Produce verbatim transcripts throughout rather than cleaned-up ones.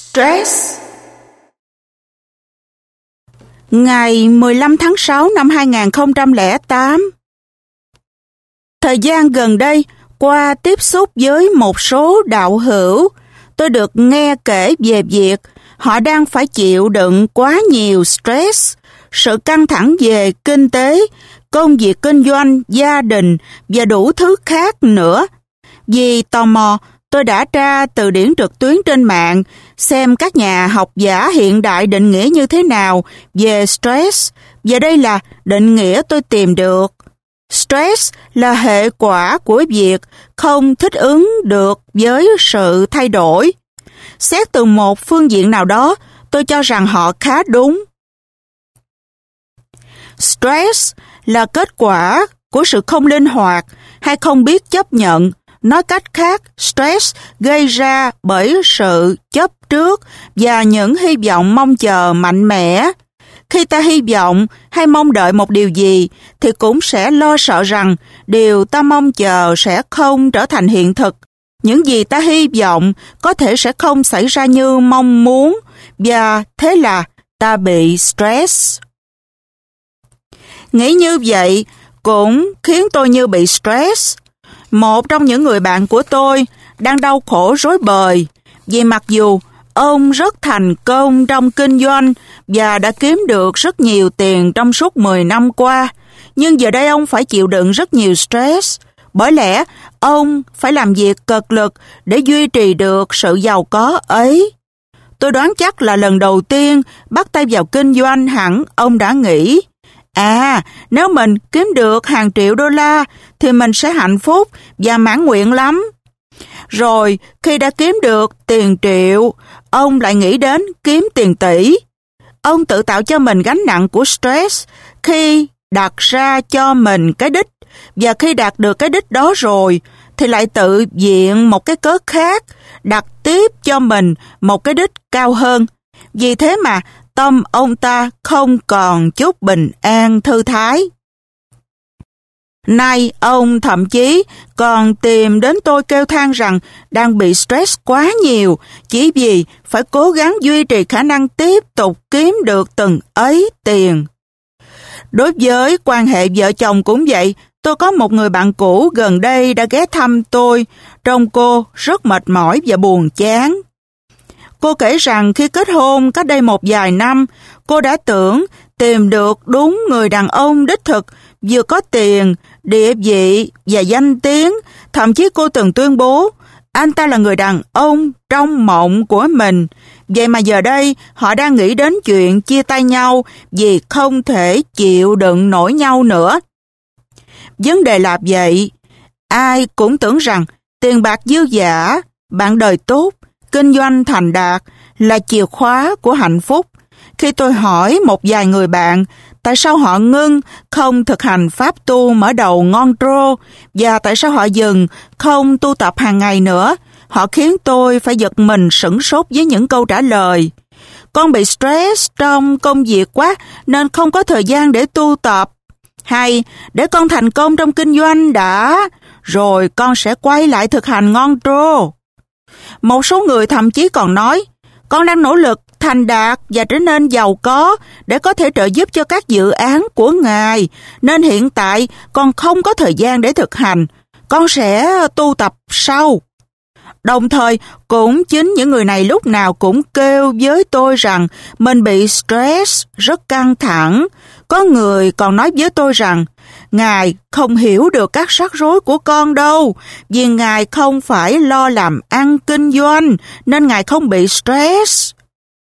Stress. Ngày mười lăm tháng sáu năm hai nghìn không trăm lẻ tám. Thời gian gần đây, qua tiếp xúc với một số đạo hữu, tôi được nghe kể về việc họ đang phải chịu đựng quá nhiều stress, sự căng thẳng về kinh tế, công việc kinh doanh, gia đình và đủ thứ khác nữa. Vì tò mò, tôi đã tra từ điển trực tuyến trên mạng xem các nhà học giả hiện đại định nghĩa như thế nào về stress, và đây là định nghĩa tôi tìm được. Stress là hệ quả của việc không thích ứng được với sự thay đổi. Xét từ một phương diện nào đó, tôi cho rằng họ khá đúng. Stress là kết quả của sự không linh hoạt hay không biết chấp nhận. Nói cách khác, stress gây ra bởi sự chấp trước và những hy vọng mong chờ mạnh mẽ. Khi ta hy vọng hay mong đợi một điều gì, thì cũng sẽ lo sợ rằng điều ta mong chờ sẽ không trở thành hiện thực. Những gì ta hy vọng có thể sẽ không xảy ra như mong muốn, và thế là ta bị stress. Nghĩ như vậy cũng khiến tôi như bị stress. Một trong những người bạn của tôi đang đau khổ rối bời vì mặc dù ông rất thành công trong kinh doanh và đã kiếm được rất nhiều tiền trong suốt mười năm qua, nhưng giờ đây ông phải chịu đựng rất nhiều stress. Bởi lẽ ông phải làm việc cật lực để duy trì được sự giàu có ấy. Tôi đoán chắc là lần đầu tiên bắt tay vào kinh doanh hẳn ông đã nghĩ, à, nếu mình kiếm được hàng triệu đô la thì mình sẽ hạnh phúc và mãn nguyện lắm. Rồi khi đã kiếm được tiền triệu, ông lại nghĩ đến kiếm tiền tỷ. Ông tự tạo cho mình gánh nặng của stress khi đặt ra cho mình cái đích, và khi đạt được cái đích đó rồi thì lại tự viện một cái cớ khác, đặt tiếp cho mình một cái đích cao hơn. Vì thế mà tâm ông ta không còn chút bình an thư thái. Nay ông thậm chí còn tìm đến tôi kêu than rằng đang bị stress quá nhiều chỉ vì phải cố gắng duy trì khả năng tiếp tục kiếm được từng ấy tiền. Đối với quan hệ vợ chồng cũng vậy, tôi có một người bạn cũ gần đây đã ghé thăm tôi, trông cô rất mệt mỏi và buồn chán. Cô kể rằng khi kết hôn cách đây một vài năm, cô đã tưởng tìm được đúng người đàn ông đích thực, vừa có tiền, địa vị và danh tiếng. Thậm chí cô từng tuyên bố anh ta là người đàn ông trong mộng của mình. Vậy mà giờ đây họ đang nghĩ đến chuyện chia tay nhau vì không thể chịu đựng nổi nhau nữa. Vấn đề là vậy, ai cũng tưởng rằng tiền bạc dư dả, bạn đời tốt, kinh doanh thành đạt là chìa khóa của hạnh phúc. Khi tôi hỏi một vài người bạn tại sao họ ngưng không thực hành pháp tu mở đầu ngon trô và tại sao họ dừng không tu tập hàng ngày nữa, họ khiến tôi phải giật mình sửng sốt với những câu trả lời. Con bị stress trong công việc quá nên không có thời gian để tu tập. Hay để con thành công trong kinh doanh đã, rồi con sẽ quay lại thực hành ngon trô. Một số người thậm chí còn nói, con đang nỗ lực thành đạt và trở nên giàu có để có thể trợ giúp cho các dự án của Ngài, nên hiện tại con không có thời gian để thực hành, con sẽ tu tập sau. Đồng thời, cũng chính những người này lúc nào cũng kêu với tôi rằng mình bị stress, rất căng thẳng. Có người còn nói với tôi rằng, Ngài không hiểu được các rắc rối của con đâu, vì Ngài không phải lo làm ăn kinh doanh, nên Ngài không bị stress.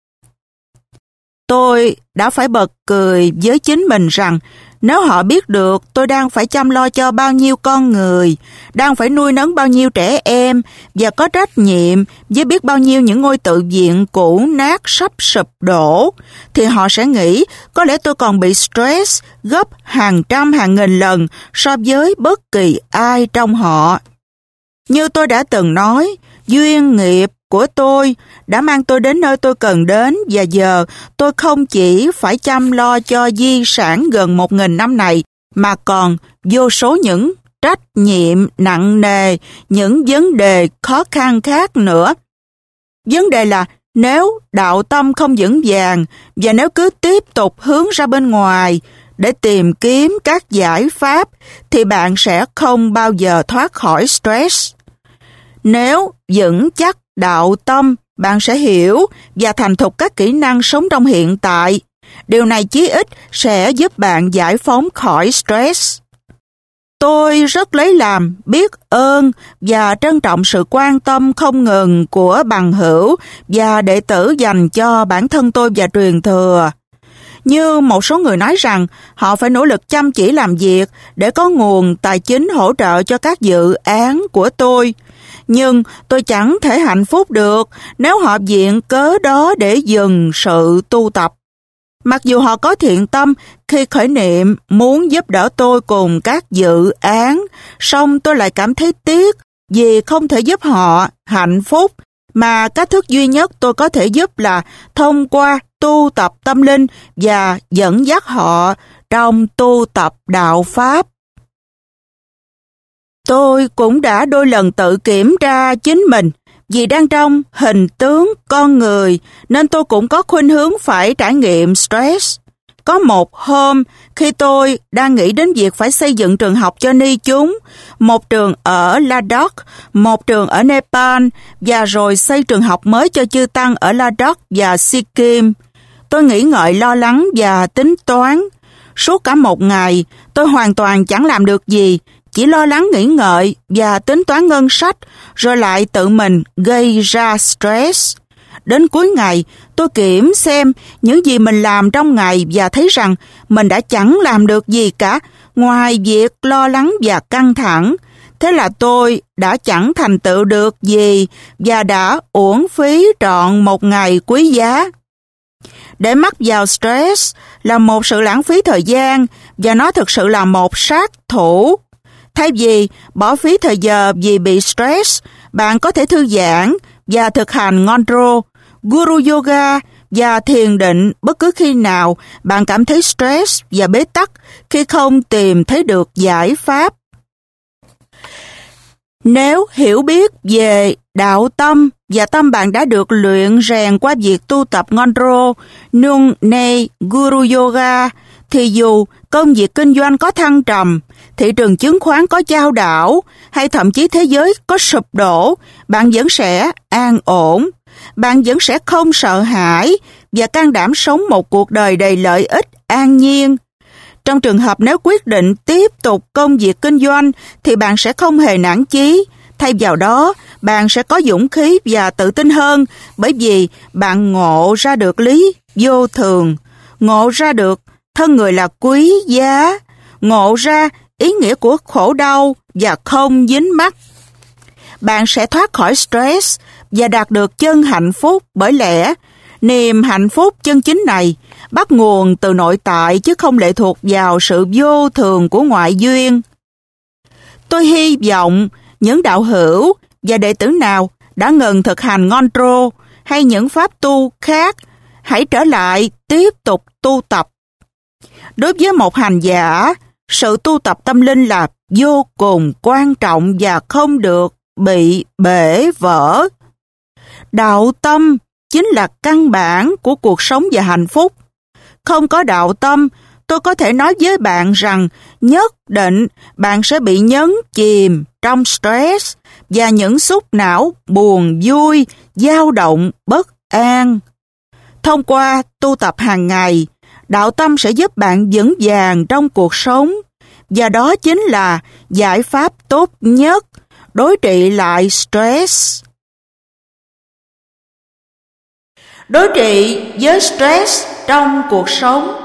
Tôi đã phải bật cười với chính mình rằng, nếu họ biết được tôi đang phải chăm lo cho bao nhiêu con người, đang phải nuôi nấng bao nhiêu trẻ em và có trách nhiệm với biết bao nhiêu những ngôi tự viện cũ nát sắp sụp đổ, thì họ sẽ nghĩ có lẽ tôi còn bị stress gấp hàng trăm hàng nghìn lần so với bất kỳ ai trong họ. Như tôi đã từng nói, duyên nghiệp của tôi đã mang tôi đến nơi tôi cần đến, và giờ tôi không chỉ phải chăm lo cho di sản gần một nghìn năm này, mà còn vô số những trách nhiệm nặng nề, những vấn đề khó khăn khác nữa. Vấn đề là Nếu đạo tâm không vững vàng và nếu cứ tiếp tục hướng ra bên ngoài để tìm kiếm các giải pháp thì bạn sẽ không bao giờ thoát khỏi stress. Nếu vững chắc đạo tâm, bạn sẽ hiểu và thành thục các kỹ năng sống trong hiện tại. Điều này chí ít sẽ giúp bạn giải phóng khỏi stress. Tôi rất lấy làm, biết ơn và trân trọng sự quan tâm không ngừng của bằng hữu và đệ tử dành cho bản thân tôi và truyền thừa. Như một số người nói rằng họ phải nỗ lực chăm chỉ làm việc để có nguồn tài chính hỗ trợ cho các dự án của tôi. Nhưng tôi chẳng thể hạnh phúc được nếu họ viện cớ đó để dừng sự tu tập. Mặc dù họ có thiện tâm khi khởi niệm muốn giúp đỡ tôi cùng các dự án, song tôi lại cảm thấy tiếc vì không thể giúp họ hạnh phúc, mà cách thức duy nhất tôi có thể giúp là thông qua tu tập tâm linh và dẫn dắt họ trong tu tập đạo Pháp. Tôi cũng đã đôi lần tự kiểm tra chính mình, vì đang trong hình tướng con người nên tôi cũng có khuynh hướng phải trải nghiệm stress. Có một hôm, khi tôi đang nghĩ đến việc phải xây dựng trường học cho ni chúng, một trường ở Ladakh, một trường ở Nepal và rồi xây trường học mới cho chư tăng ở Ladakh và Sikkim, tôi nghĩ ngợi lo lắng và tính toán. Suốt cả một ngày, tôi hoàn toàn chẳng làm được gì, chỉ lo lắng nghĩ ngợi và tính toán ngân sách, rồi lại tự mình gây ra stress. Đến cuối ngày, tôi kiểm xem những gì mình làm trong ngày và thấy rằng mình đã chẳng làm được gì cả, ngoài việc lo lắng và căng thẳng. Thế là tôi đã chẳng thành tựu được gì và đã uổng phí trọn một ngày quý giá. Để mắc vào stress là một sự lãng phí thời gian và nó thực sự là một sát thủ. Thay vì bỏ phí thời giờ vì bị stress, bạn có thể thư giãn và thực hành Ngondro, Guru Yoga và thiền định bất cứ khi nào bạn cảm thấy stress và bế tắc khi không tìm thấy được giải pháp. Nếu hiểu biết về đạo tâm và tâm bạn đã được luyện rèn qua việc tu tập Ngondro, Nung Ne, Guru Yoga, thì dù công việc kinh doanh có thăng trầm, thị trường chứng khoán có chao đảo, hay thậm chí thế giới có sụp đổ, bạn vẫn sẽ an ổn. Bạn vẫn sẽ không sợ hãi và can đảm sống một cuộc đời đầy lợi ích an nhiên. Trong trường hợp nếu quyết định tiếp tục công việc kinh doanh thì bạn sẽ không hề nản chí. Thay vào đó, bạn sẽ có dũng khí và tự tin hơn bởi vì bạn ngộ ra được lý vô thường, ngộ ra được thân người là quý giá, ngộ ra ý nghĩa của khổ đau và không dính mắc. Bạn sẽ thoát khỏi stress và đạt được chân hạnh phúc, bởi lẽ niềm hạnh phúc chân chính này bắt nguồn từ nội tại chứ không lệ thuộc vào sự vô thường của ngoại duyên. Tôi hy vọng những đạo hữu và đệ tử nào đã ngừng thực hành Ngondro hay những pháp tu khác hãy trở lại tiếp tục tu tập. Đối với một hành giả, sự tu tập tâm linh là vô cùng quan trọng và không được bị bể vỡ. Đạo tâm chính là căn bản của cuộc sống và hạnh phúc. Không có đạo tâm, tôi có thể nói với bạn rằng nhất định bạn sẽ bị nhấn chìm trong stress và những xúc não buồn vui, dao động, bất an. Thông qua tu tập hàng ngày, đạo tâm sẽ giúp bạn vững vàng trong cuộc sống, và đó chính là giải pháp tốt nhất đối trị lại stress. Đối trị với stress trong cuộc sống.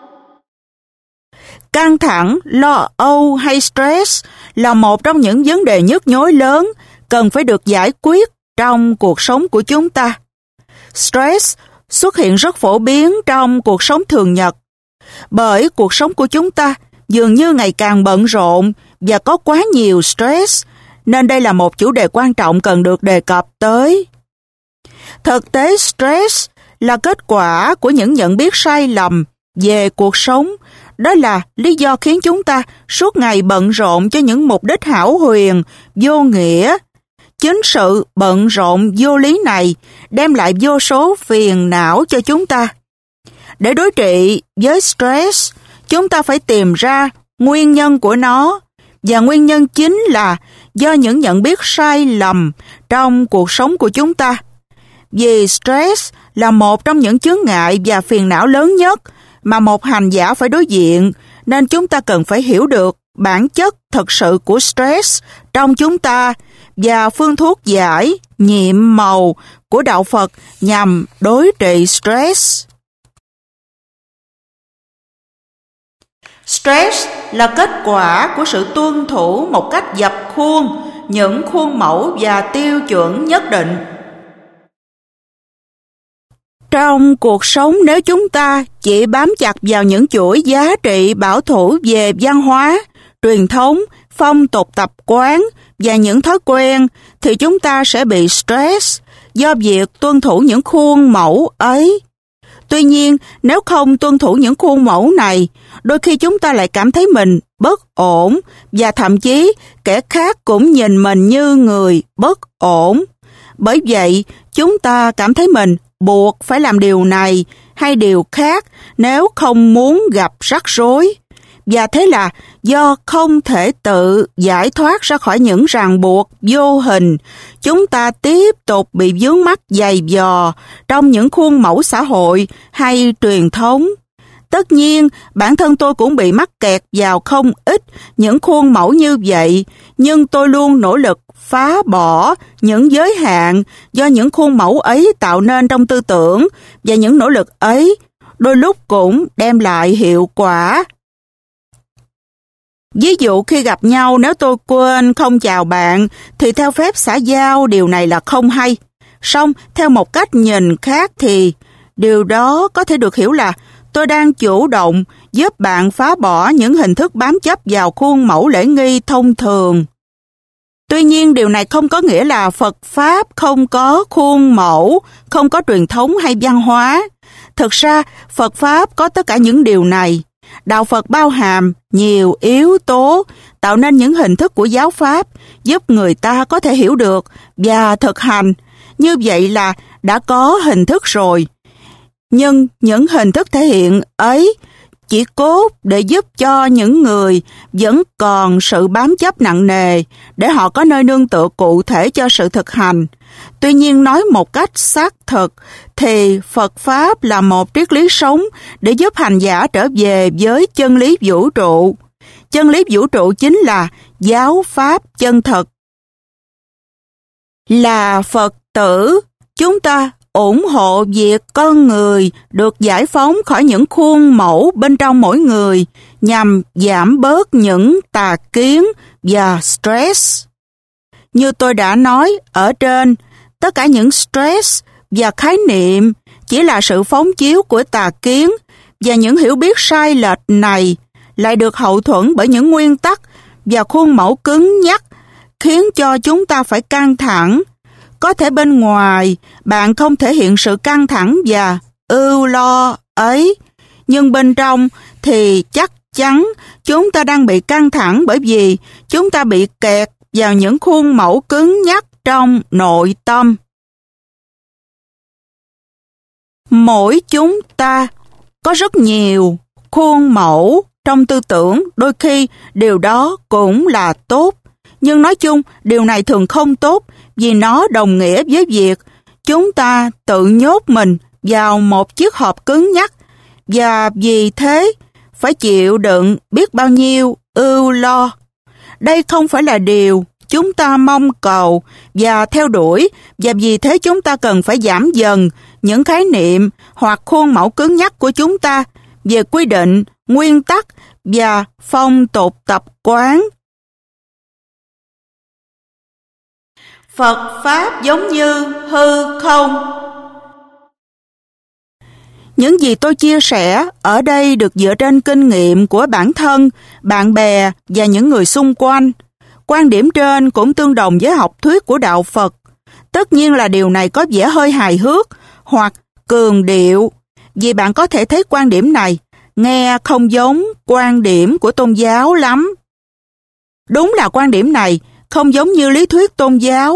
Căng thẳng, lo âu hay stress là một trong những vấn đề nhức nhối lớn cần phải được giải quyết trong cuộc sống của chúng ta. Stress xuất hiện rất phổ biến trong cuộc sống thường nhật, bởi cuộc sống của chúng ta dường như ngày càng bận rộn và có quá nhiều stress, nên đây là một chủ đề quan trọng cần được đề cập tới. Thực tế, stress là kết quả của những nhận biết sai lầm về cuộc sống. Đó là lý do khiến chúng ta suốt ngày bận rộn cho những mục đích hão huyền, vô nghĩa. Chính sự bận rộn vô lý này đem lại vô số phiền não cho chúng ta. Để đối trị với stress, chúng ta phải tìm ra nguyên nhân của nó, và nguyên nhân chính là do những nhận biết sai lầm trong cuộc sống của chúng ta. Vì stress là một trong những chướng ngại và phiền não lớn nhất mà một hành giả phải đối diện, nên chúng ta cần phải hiểu được bản chất thực sự của stress trong chúng ta và phương thuốc giải, nhiệm màu của Đạo Phật nhằm đối trị stress. Stress là kết quả của sự tuân thủ một cách dập khuôn những khuôn mẫu và tiêu chuẩn nhất định. Trong cuộc sống, nếu chúng ta chỉ bám chặt vào những chuỗi giá trị bảo thủ về văn hóa, truyền thống, phong tục tập quán và những thói quen, thì chúng ta sẽ bị stress do việc tuân thủ những khuôn mẫu ấy. Tuy nhiên, nếu không tuân thủ những khuôn mẫu này, đôi khi chúng ta lại cảm thấy mình bất ổn và thậm chí kẻ khác cũng nhìn mình như người bất ổn. Bởi vậy, chúng ta cảm thấy mình buộc phải làm điều này hay điều khác nếu không muốn gặp rắc rối. Và thế là do không thể tự giải thoát ra khỏi những ràng buộc vô hình, chúng ta tiếp tục bị vướng mắc dày vò trong những khuôn mẫu xã hội hay truyền thống. Tất nhiên, bản thân tôi cũng bị mắc kẹt vào không ít những khuôn mẫu như vậy, nhưng tôi luôn nỗ lực phá bỏ những giới hạn do những khuôn mẫu ấy tạo nên trong tư tưởng, và những nỗ lực ấy đôi lúc cũng đem lại hiệu quả. Ví dụ khi gặp nhau, nếu tôi quên không chào bạn thì theo phép xã giao điều này là không hay. Song theo một cách nhìn khác thì điều đó có thể được hiểu là tôi đang chủ động giúp bạn phá bỏ những hình thức bám chấp vào khuôn mẫu lễ nghi thông thường. Tuy nhiên, điều này không có nghĩa là Phật Pháp không có khuôn mẫu, không có truyền thống hay văn hóa. Thực ra, Phật Pháp có tất cả những điều này. Đạo Phật bao hàm nhiều yếu tố, tạo nên những hình thức của giáo Pháp, giúp người ta có thể hiểu được và thực hành. Như vậy là đã có hình thức rồi. Nhưng những hình thức thể hiện ấy chỉ cốt để giúp cho những người vẫn còn sự bám chấp nặng nề, để họ có nơi nương tựa cụ thể cho sự thực hành. Tuy nhiên, nói một cách xác thực thì Phật Pháp là một triết lý sống để giúp hành giả trở về với chân lý vũ trụ. Chân lý vũ trụ chính là giáo Pháp chân thực. Là Phật tử, chúng ta ủng hộ việc con người được giải phóng khỏi những khuôn mẫu bên trong mỗi người nhằm giảm bớt những tà kiến và stress. Như tôi đã nói ở trên, tất cả những stress và khái niệm chỉ là sự phóng chiếu của tà kiến, và những hiểu biết sai lệch này lại được hậu thuẫn bởi những nguyên tắc và khuôn mẫu cứng nhắc, khiến cho chúng ta phải căng thẳng. Có thể bên ngoài bạn không thể hiện sự căng thẳng và ưu lo ấy, nhưng bên trong thì chắc chắn chúng ta đang bị căng thẳng, bởi vì chúng ta bị kẹt vào những khuôn mẫu cứng nhắc trong nội tâm. Mỗi chúng ta có rất nhiều khuôn mẫu trong tư tưởng, đôi khi điều đó cũng là tốt, nhưng nói chung điều này thường không tốt, vì nó đồng nghĩa với việc chúng ta tự nhốt mình vào một chiếc hộp cứng nhắc, và vì thế phải chịu đựng biết bao nhiêu ưu lo. Đây không phải là điều chúng ta mong cầu và theo đuổi, và vì thế chúng ta cần phải giảm dần những khái niệm hoặc khuôn mẫu cứng nhắc của chúng ta về quy định, nguyên tắc và phong tục tập quán. Phật Pháp giống như hư không. Những gì tôi chia sẻ ở đây được dựa trên kinh nghiệm của bản thân, bạn bè và những người xung quanh. Quan điểm trên cũng tương đồng với học thuyết của Đạo Phật. Tất nhiên là điều này có vẻ hơi hài hước hoặc cường điệu, vì bạn có thể thấy quan điểm này nghe không giống quan điểm của tôn giáo lắm. Đúng là quan điểm này không giống như lý thuyết tôn giáo,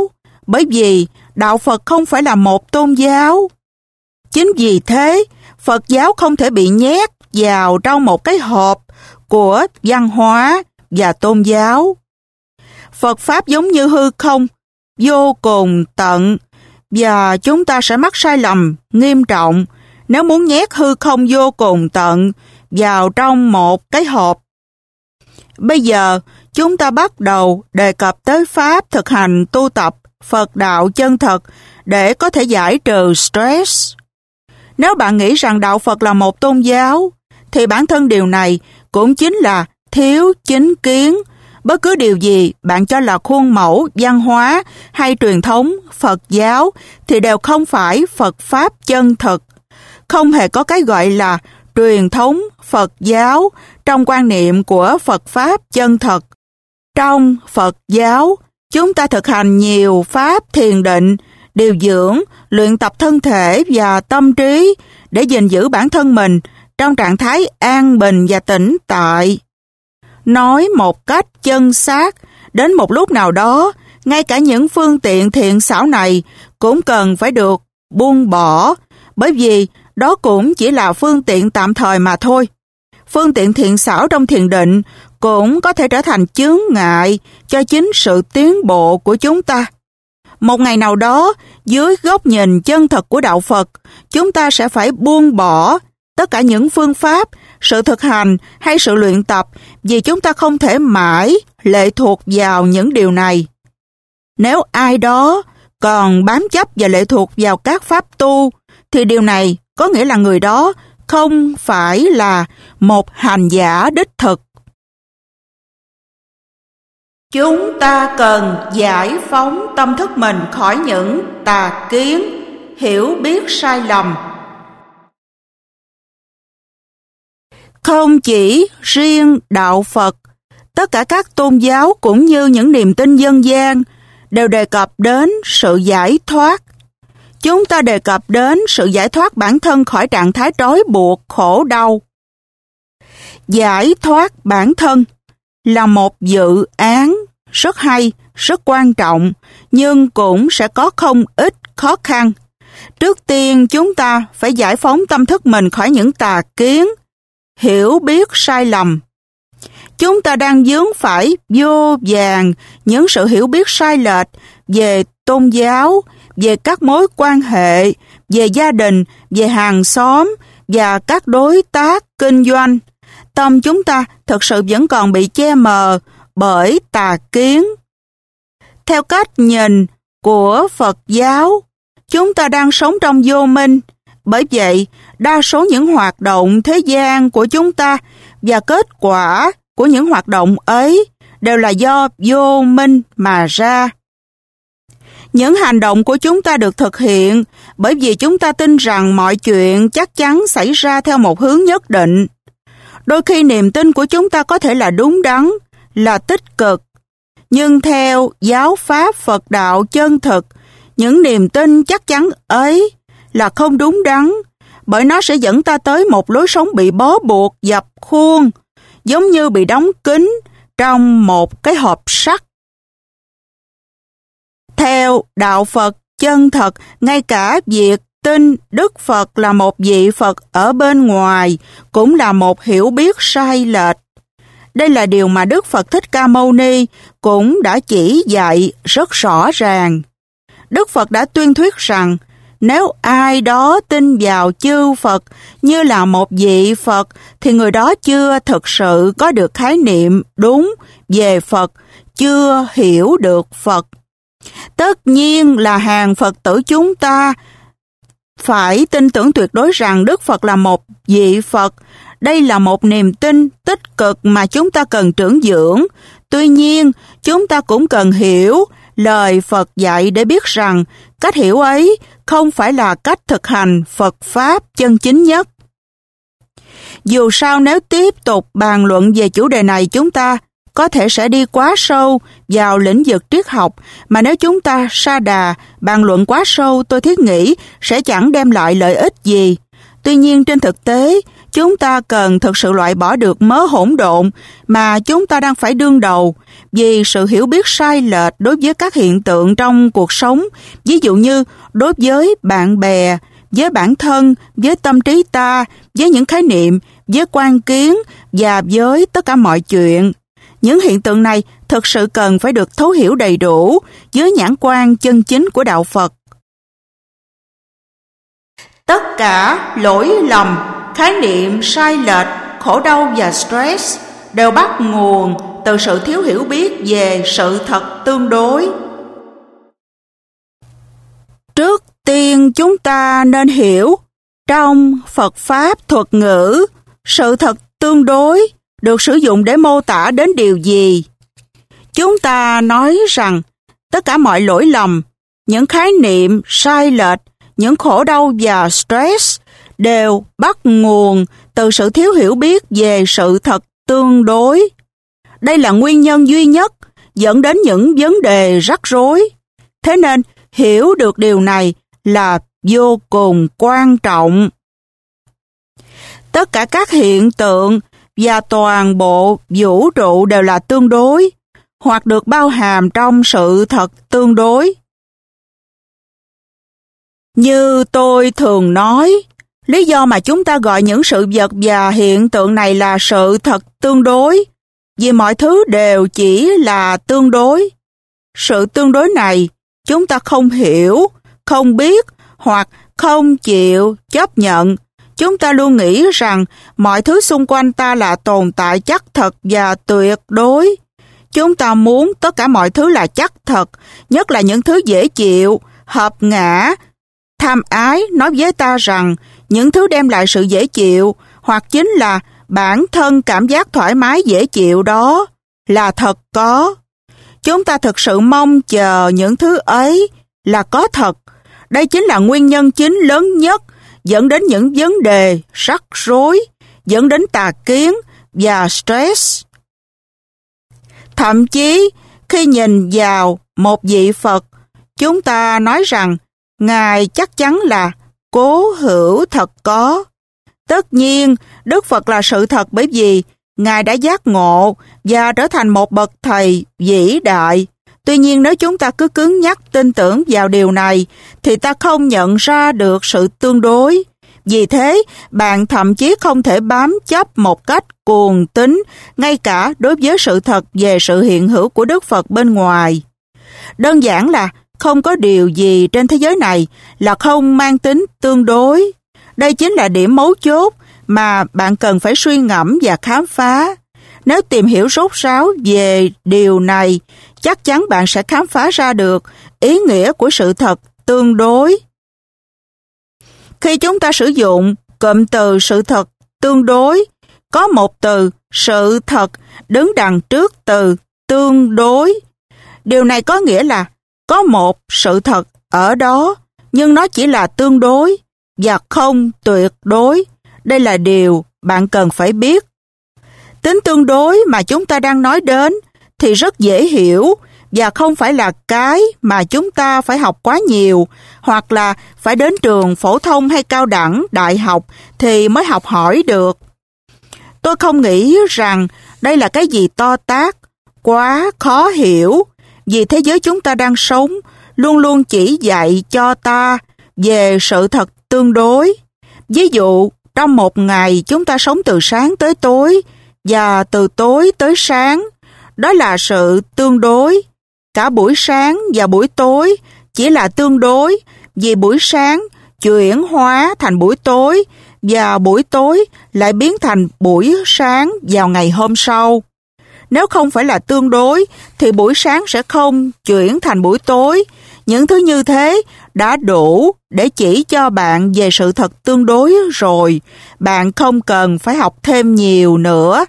bởi vì đạo Phật không phải là một tôn giáo. Chính vì thế, Phật giáo không thể bị nhét vào trong một cái hộp của văn hóa và tôn giáo. Phật Pháp giống như hư không, vô cùng tận, và chúng ta sẽ mắc sai lầm nghiêm trọng nếu muốn nhét hư không vô cùng tận vào trong một cái hộp. Bây giờ, chúng ta bắt đầu đề cập tới Pháp thực hành tu tập Phật đạo chân thật để có thể giải trừ stress. Nếu bạn nghĩ rằng đạo Phật là một tôn giáo, thì bản thân điều này cũng chính là thiếu chính kiến. Bất cứ điều gì bạn cho là khuôn mẫu, văn hóa hay truyền thống Phật giáo thì đều không phải Phật Pháp chân thực. Không hề có cái gọi là truyền thống Phật giáo trong quan niệm của Phật Pháp chân thật. Trong Phật giáo, chúng ta thực hành nhiều pháp thiền định, điều dưỡng, luyện tập thân thể và tâm trí để gìn giữ bản thân mình trong trạng thái an bình và tĩnh tại. Nói một cách chân xác, đến một lúc nào đó, ngay cả những phương tiện thiện xảo này cũng cần phải được buông bỏ, bởi vì đó cũng chỉ là phương tiện tạm thời mà thôi. Phương tiện thiện xảo trong thiền định cũng có thể trở thành chướng ngại cho chính sự tiến bộ của chúng ta. Một ngày nào đó, dưới góc nhìn chân thật của đạo Phật, chúng ta sẽ phải buông bỏ tất cả những phương pháp, sự thực hành hay sự luyện tập vì chúng ta không thể mãi lệ thuộc vào những điều này. Nếu ai đó còn bám chấp và lệ thuộc vào các pháp tu, thì điều này có nghĩa là người đó không phải là một hành giả đích thực. Chúng ta cần giải phóng tâm thức mình khỏi những tà kiến, hiểu biết sai lầm. Không chỉ riêng đạo Phật, tất cả các tôn giáo cũng như những niềm tin dân gian đều đề cập đến sự giải thoát. Chúng ta đề cập đến sự giải thoát bản thân khỏi trạng thái trói buộc, khổ đau. Giải thoát bản thân là một dự án rất hay, rất quan trọng, nhưng cũng sẽ có không ít khó khăn. Trước tiên, chúng ta phải giải phóng tâm thức mình khỏi những tà kiến, hiểu biết sai lầm. Chúng ta đang vướng phải vô vàn những sự hiểu biết sai lệch về tôn giáo, về các mối quan hệ, về gia đình, về hàng xóm và các đối tác kinh doanh. Tâm chúng ta thực sự vẫn còn bị che mờ bởi tà kiến. Theo cách nhìn của Phật giáo, chúng ta đang sống trong vô minh. Bởi vậy, đa số những hoạt động thế gian của chúng ta và kết quả của những hoạt động ấy đều là do vô minh mà ra. Những hành động của chúng ta được thực hiện bởi vì chúng ta tin rằng mọi chuyện chắc chắn xảy ra theo một hướng nhất định. Đôi khi niềm tin của chúng ta có thể là đúng đắn, là tích cực, nhưng theo giáo pháp Phật đạo chân thực, những niềm tin chắc chắn ấy là không đúng đắn, bởi nó sẽ dẫn ta tới một lối sống bị bó buộc, dập khuôn, giống như bị đóng kín trong một cái hộp sắt. Theo đạo Phật chân thật, ngay cả việc tin Đức Phật là một vị Phật ở bên ngoài cũng là một hiểu biết sai lệch. Đây là điều mà Đức Phật Thích Ca Mâu Ni cũng đã chỉ dạy rất rõ ràng. Đức Phật đã tuyên thuyết rằng nếu ai đó tin vào chư Phật như là một vị Phật thì người đó chưa thực sự có được khái niệm đúng về Phật, chưa hiểu được Phật. Tất nhiên là hàng Phật tử chúng ta phải tin tưởng tuyệt đối rằng Đức Phật là một vị Phật. Đây là một niềm tin tích cực mà chúng ta cần trưởng dưỡng. Tuy nhiên, chúng ta cũng cần hiểu lời Phật dạy để biết rằng cách hiểu ấy không phải là cách thực hành Phật Pháp chân chính nhất. Dù sao, nếu tiếp tục bàn luận về chủ đề này, chúng ta có thể sẽ đi quá sâu vào lĩnh vực triết học, mà nếu chúng ta sa đà bàn luận quá sâu, tôi thiết nghĩ sẽ chẳng đem lại lợi ích gì. Tuy nhiên trên thực tế, chúng ta cần thực sự loại bỏ được mớ hỗn độn mà chúng ta đang phải đương đầu vì sự hiểu biết sai lệch đối với các hiện tượng trong cuộc sống, ví dụ như đối với bạn bè, với bản thân, với tâm trí ta, với những khái niệm, với quan kiến và với tất cả mọi chuyện. Những hiện tượng này thực sự cần phải được thấu hiểu đầy đủ với nhãn quan chân chính của Đạo Phật. Tất cả lỗi lầm, khái niệm sai lệch, khổ đau và stress đều bắt nguồn từ sự thiếu hiểu biết về sự thật tương đối. Trước tiên chúng ta nên hiểu, trong Phật Pháp thuật ngữ, sự thật tương đối được sử dụng để mô tả đến điều gì? Chúng ta nói rằng tất cả mọi lỗi lầm, những khái niệm sai lệch, những khổ đau và stress đều bắt nguồn từ sự thiếu hiểu biết về sự thật tương đối. Đây là nguyên nhân duy nhất dẫn đến những vấn đề rắc rối. Thế nên, hiểu được điều này là vô cùng quan trọng. Tất cả các hiện tượng và toàn bộ vũ trụ đều là tương đối, hoặc được bao hàm trong sự thật tương đối. Như tôi thường nói, lý do mà chúng ta gọi những sự vật và hiện tượng này là sự thật tương đối, vì mọi thứ đều chỉ là tương đối. Sự tương đối này, chúng ta không hiểu, không biết hoặc không chịu chấp nhận. Chúng ta luôn nghĩ rằng mọi thứ xung quanh ta là tồn tại chắc thật và tuyệt đối. Chúng ta muốn tất cả mọi thứ là chắc thật, nhất là những thứ dễ chịu, hợp ngã. Tham ái nói với ta rằng những thứ đem lại sự dễ chịu hoặc chính là bản thân cảm giác thoải mái dễ chịu đó là thật có. Chúng ta thực sự mong chờ những thứ ấy là có thật. Đây chính là nguyên nhân chính lớn nhất dẫn đến những vấn đề rắc rối, dẫn đến tà kiến và stress. Thậm chí, khi nhìn vào một vị Phật, chúng ta nói rằng Ngài chắc chắn là cố hữu thật có. Tất nhiên, Đức Phật là sự thật bởi vì Ngài đã giác ngộ và trở thành một bậc thầy vĩ đại. Tuy nhiên nếu chúng ta cứ cứng nhắc tin tưởng vào điều này, thì ta không nhận ra được sự tương đối. Vì thế, bạn thậm chí không thể bám chấp một cách cuồng tín, ngay cả đối với sự thật về sự hiện hữu của Đức Phật bên ngoài. Đơn giản là không có điều gì trên thế giới này là không mang tính tương đối. Đây chính là điểm mấu chốt mà bạn cần phải suy ngẫm và khám phá. Nếu tìm hiểu rốt ráo về điều này, chắc chắn bạn sẽ khám phá ra được ý nghĩa của sự thật tương đối. Khi chúng ta sử dụng cụm từ sự thật tương đối, có một từ sự thật đứng đằng trước từ tương đối. Điều này có nghĩa là có một sự thật ở đó, nhưng nó chỉ là tương đối và không tuyệt đối. Đây là điều bạn cần phải biết. Tính tương đối mà chúng ta đang nói đến thì rất dễ hiểu và không phải là cái mà chúng ta phải học quá nhiều hoặc là phải đến trường phổ thông hay cao đẳng, đại học thì mới học hỏi được. Tôi không nghĩ rằng đây là cái gì to tát, quá khó hiểu, vì thế giới chúng ta đang sống luôn luôn chỉ dạy cho ta về sự thật tương đối. Ví dụ, trong một ngày chúng ta sống từ sáng tới tối và từ tối tới sáng. Đó là sự tương đối. Cả buổi sáng và buổi tối chỉ là tương đối, vì buổi sáng chuyển hóa thành buổi tối và buổi tối lại biến thành buổi sáng vào ngày hôm sau. Nếu không phải là tương đối thì buổi sáng sẽ không chuyển thành buổi tối. Những thứ như thế đã đủ để chỉ cho bạn về sự thật tương đối rồi. Bạn không cần phải học thêm nhiều nữa.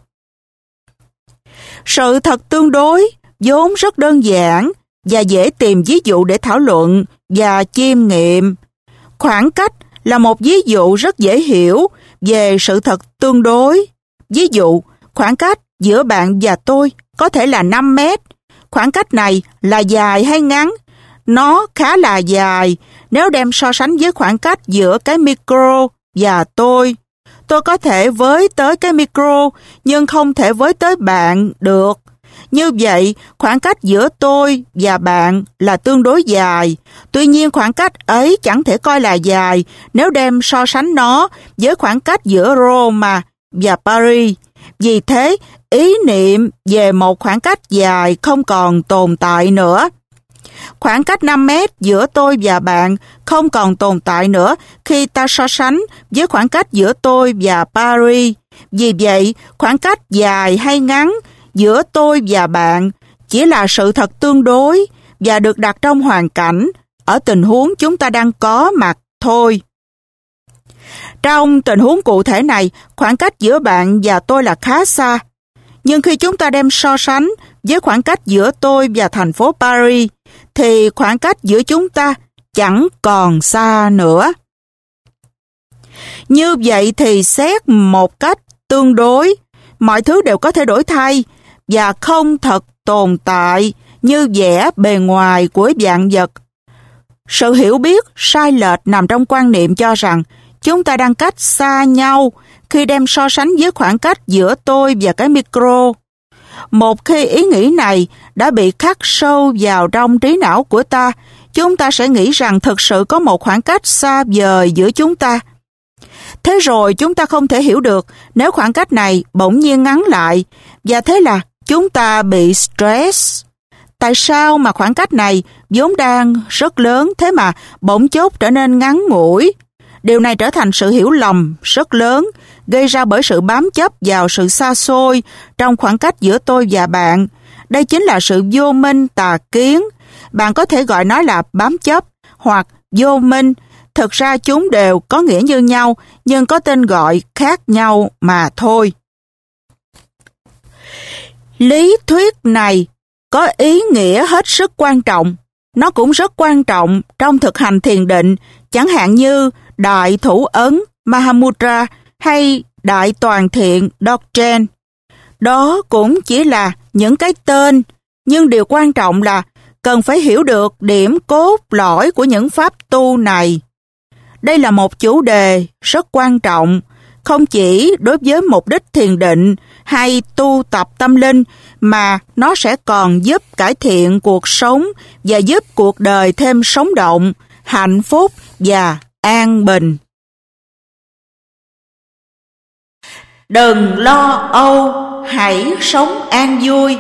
Sự thật tương đối vốn rất đơn giản và dễ tìm ví dụ để thảo luận và chiêm nghiệm. Khoảng cách là một ví dụ rất dễ hiểu về sự thật tương đối. Ví dụ, khoảng cách giữa bạn và tôi có thể là năm mét. Khoảng cách này là dài hay ngắn? Nó khá là dài nếu đem so sánh với khoảng cách giữa cái micro và tôi. Tôi có thể với tới cái micro, nhưng không thể với tới bạn được. Như vậy, khoảng cách giữa tôi và bạn là tương đối dài. Tuy nhiên, khoảng cách ấy chẳng thể coi là dài nếu đem so sánh nó với khoảng cách giữa Roma và Paris. Vì thế, ý niệm về một khoảng cách dài không còn tồn tại nữa. Khoảng cách năm mét giữa tôi và bạn không còn tồn tại nữa khi ta so sánh với khoảng cách giữa tôi và Paris. Vì vậy, khoảng cách dài hay ngắn giữa tôi và bạn chỉ là sự thật tương đối và được đặt trong hoàn cảnh ở tình huống chúng ta đang có mặt thôi. Trong tình huống cụ thể này, khoảng cách giữa bạn và tôi là khá xa. Nhưng khi chúng ta đem so sánh với khoảng cách giữa tôi và thành phố Paris, thì khoảng cách giữa chúng ta chẳng còn xa nữa. Như vậy thì xét một cách tương đối, mọi thứ đều có thể đổi thay và không thật tồn tại như vẻ bề ngoài của vạn vật. Sự hiểu biết sai lệch nằm trong quan niệm cho rằng chúng ta đang cách xa nhau khi đem so sánh với khoảng cách giữa tôi và cái micro. Một khi ý nghĩ này đã bị khắc sâu vào trong trí não của ta, chúng ta sẽ nghĩ rằng thực sự có một khoảng cách xa vời giữa chúng ta. Thế rồi chúng ta không thể hiểu được nếu khoảng cách này bỗng nhiên ngắn lại, và thế là chúng ta bị stress. Tại sao mà khoảng cách này vốn đang rất lớn thế mà bỗng chốc trở nên ngắn ngủi? Điều này trở thành sự hiểu lầm rất lớn, gây ra bởi sự bám chấp vào sự xa xôi trong khoảng cách giữa tôi và bạn. Đây chính là sự vô minh tà kiến. Bạn có thể gọi nó là bám chấp hoặc vô minh. Thực ra chúng đều có nghĩa như nhau, nhưng có tên gọi khác nhau mà thôi. Lý thuyết này có ý nghĩa hết sức quan trọng. Nó cũng rất quan trọng trong thực hành thiền định, chẳng hạn như Đại Thủ Ấn Mahamudra hay Đại Toàn Thiện Dzogchen. Đó cũng chỉ là những cái tên, nhưng điều quan trọng là cần phải hiểu được điểm cốt lõi của những pháp tu này. Đây là một chủ đề rất quan trọng, không chỉ đối với mục đích thiền định hay tu tập tâm linh, mà nó sẽ còn giúp cải thiện cuộc sống và giúp cuộc đời thêm sống động, hạnh phúc và an bình. Đừng lo âu, hãy sống an vui.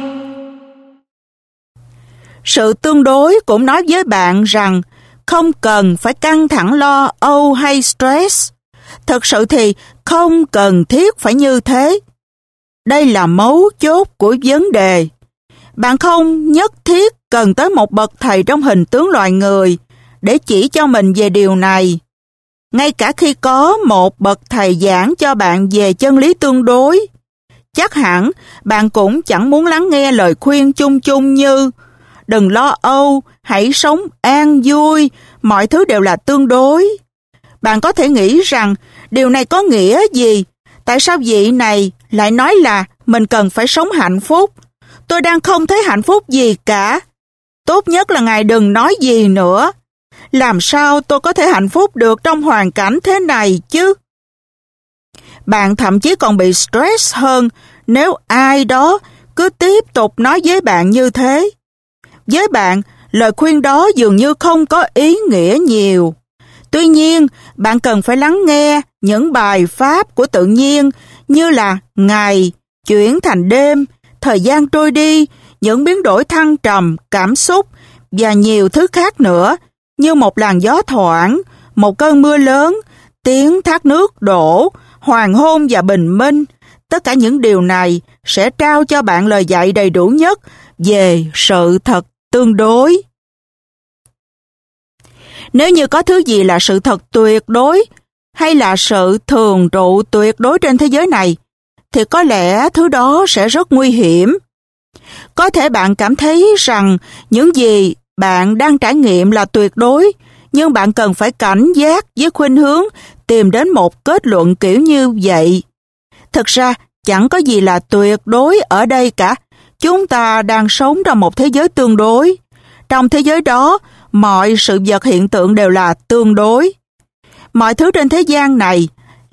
Sự tương đối cũng nói với bạn rằng không cần phải căng thẳng lo âu hay stress. Thực sự thì không cần thiết phải như thế. Đây là mấu chốt của vấn đề. Bạn không nhất thiết cần tới một bậc thầy trong hình tướng loài người để chỉ cho mình về điều này. Ngay cả khi có một bậc thầy giảng cho bạn về chân lý tương đối, chắc hẳn bạn cũng chẳng muốn lắng nghe lời khuyên chung chung như đừng lo âu, hãy sống an vui, mọi thứ đều là tương đối. Bạn có thể nghĩ rằng điều này có nghĩa gì? Tại sao vị này lại nói là mình cần phải sống hạnh phúc? Tôi đang không thấy hạnh phúc gì cả. Tốt nhất là Ngài đừng nói gì nữa. Làm sao tôi có thể hạnh phúc được trong hoàn cảnh thế này chứ? Bạn thậm chí còn bị stress hơn nếu ai đó cứ tiếp tục nói với bạn như thế. Với bạn, lời khuyên đó dường như không có ý nghĩa nhiều. Tuy nhiên, bạn cần phải lắng nghe những bài pháp của tự nhiên như là ngày chuyển thành đêm, thời gian trôi đi, những biến đổi thăng trầm, cảm xúc và nhiều thứ khác nữa, như một làn gió thoảng, một cơn mưa lớn, tiếng thác nước đổ, hoàng hôn và bình minh. Tất cả những điều này sẽ trao cho bạn lời dạy đầy đủ nhất về sự thật tương đối. Nếu như có thứ gì là sự thật tuyệt đối hay là sự thường trụ tuyệt đối trên thế giới này, thì có lẽ thứ đó sẽ rất nguy hiểm. Có thể bạn cảm thấy rằng những gì bạn đang trải nghiệm là tuyệt đối, nhưng bạn cần phải cảnh giác với khuynh hướng tìm đến một kết luận kiểu như vậy. Thực ra, chẳng có gì là tuyệt đối ở đây cả. Chúng ta đang sống trong một thế giới tương đối. Trong thế giới đó, mọi sự vật hiện tượng đều là tương đối. Mọi thứ trên thế gian này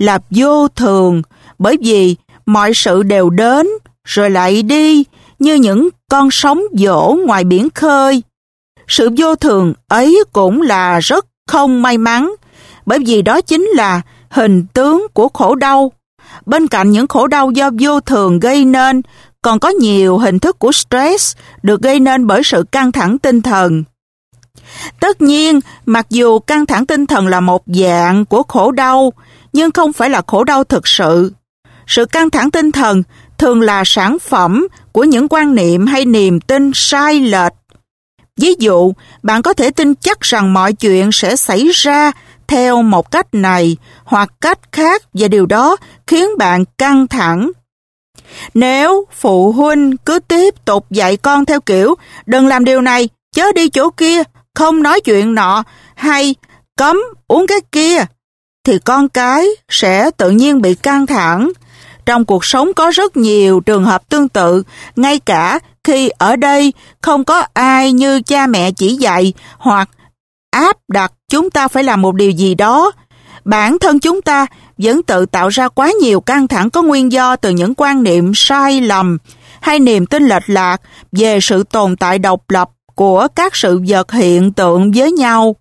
là vô thường, bởi vì mọi sự đều đến rồi lại đi như những con sóng vỗ ngoài biển khơi. Sự vô thường ấy cũng là rất không may mắn, bởi vì đó chính là hình tướng của khổ đau. Bên cạnh những khổ đau do vô thường gây nên, còn có nhiều hình thức của stress được gây nên bởi sự căng thẳng tinh thần. Tất nhiên, mặc dù căng thẳng tinh thần là một dạng của khổ đau, nhưng không phải là khổ đau thực sự. Sự căng thẳng tinh thần thường là sản phẩm của những quan niệm hay niềm tin sai lệch. Ví dụ, bạn có thể tin chắc rằng mọi chuyện sẽ xảy ra theo một cách này hoặc cách khác và điều đó khiến bạn căng thẳng. Nếu phụ huynh cứ tiếp tục dạy con theo kiểu đừng làm điều này, chớ đi chỗ kia, không nói chuyện nọ hay cấm uống cái kia, thì con cái sẽ tự nhiên bị căng thẳng. Trong cuộc sống có rất nhiều trường hợp tương tự, ngay cả khi ở đây không có ai như cha mẹ chỉ dạy hoặc áp đặt chúng ta phải làm một điều gì đó. Bản thân chúng ta vẫn tự tạo ra quá nhiều căng thẳng có nguyên do từ những quan niệm sai lầm hay niềm tin lệch lạc về sự tồn tại độc lập của các sự vật hiện tượng với nhau.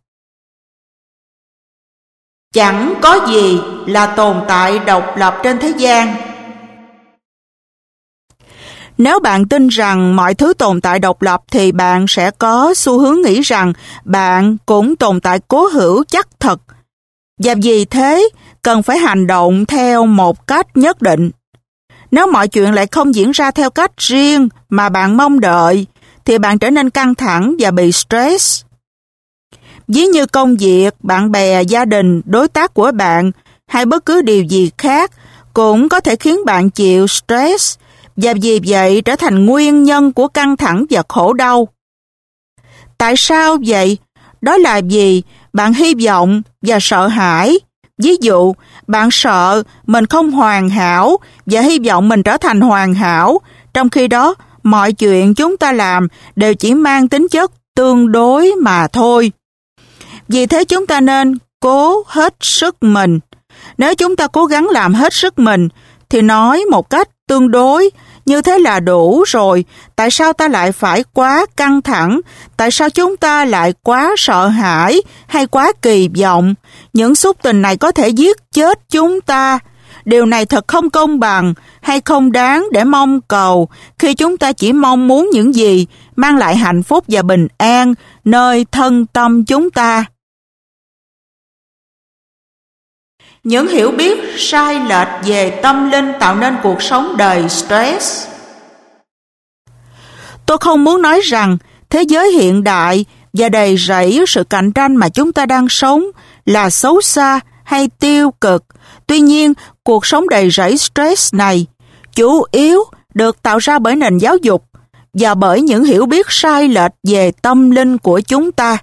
Chẳng có gì là tồn tại độc lập trên thế gian. Nếu bạn tin rằng mọi thứ tồn tại độc lập thì bạn sẽ có xu hướng nghĩ rằng bạn cũng tồn tại cố hữu chắc thật. Và vì thế, cần phải hành động theo một cách nhất định. Nếu mọi chuyện lại không diễn ra theo cách riêng mà bạn mong đợi, thì bạn trở nên căng thẳng và bị stress. Ví như công việc, bạn bè, gia đình, đối tác của bạn hay bất cứ điều gì khác cũng có thể khiến bạn chịu stress và vì vậy trở thành nguyên nhân của căng thẳng và khổ đau. Tại sao vậy? Đó là vì bạn hy vọng và sợ hãi. Ví dụ, bạn sợ mình không hoàn hảo và hy vọng mình trở thành hoàn hảo, trong khi đó mọi chuyện chúng ta làm đều chỉ mang tính chất tương đối mà thôi. Vì thế chúng ta nên cố hết sức mình. Nếu chúng ta cố gắng làm hết sức mình, thì nói một cách tương đối, như thế là đủ rồi. Tại sao ta lại phải quá căng thẳng? Tại sao chúng ta lại quá sợ hãi hay quá kỳ vọng? Những xúc tình này có thể giết chết chúng ta. Điều này thật không công bằng hay không đáng để mong cầu khi chúng ta chỉ mong muốn những gì mang lại hạnh phúc và bình an nơi thân tâm chúng ta. Những hiểu biết sai lệch về tâm linh tạo nên cuộc sống đầy stress. Tôi không muốn nói rằng thế giới hiện đại và đầy rẫy sự cạnh tranh mà chúng ta đang sống là xấu xa hay tiêu cực. Tuy nhiên, cuộc sống đầy rẫy stress này chủ yếu được tạo ra bởi nền giáo dục và bởi những hiểu biết sai lệch về tâm linh của chúng ta.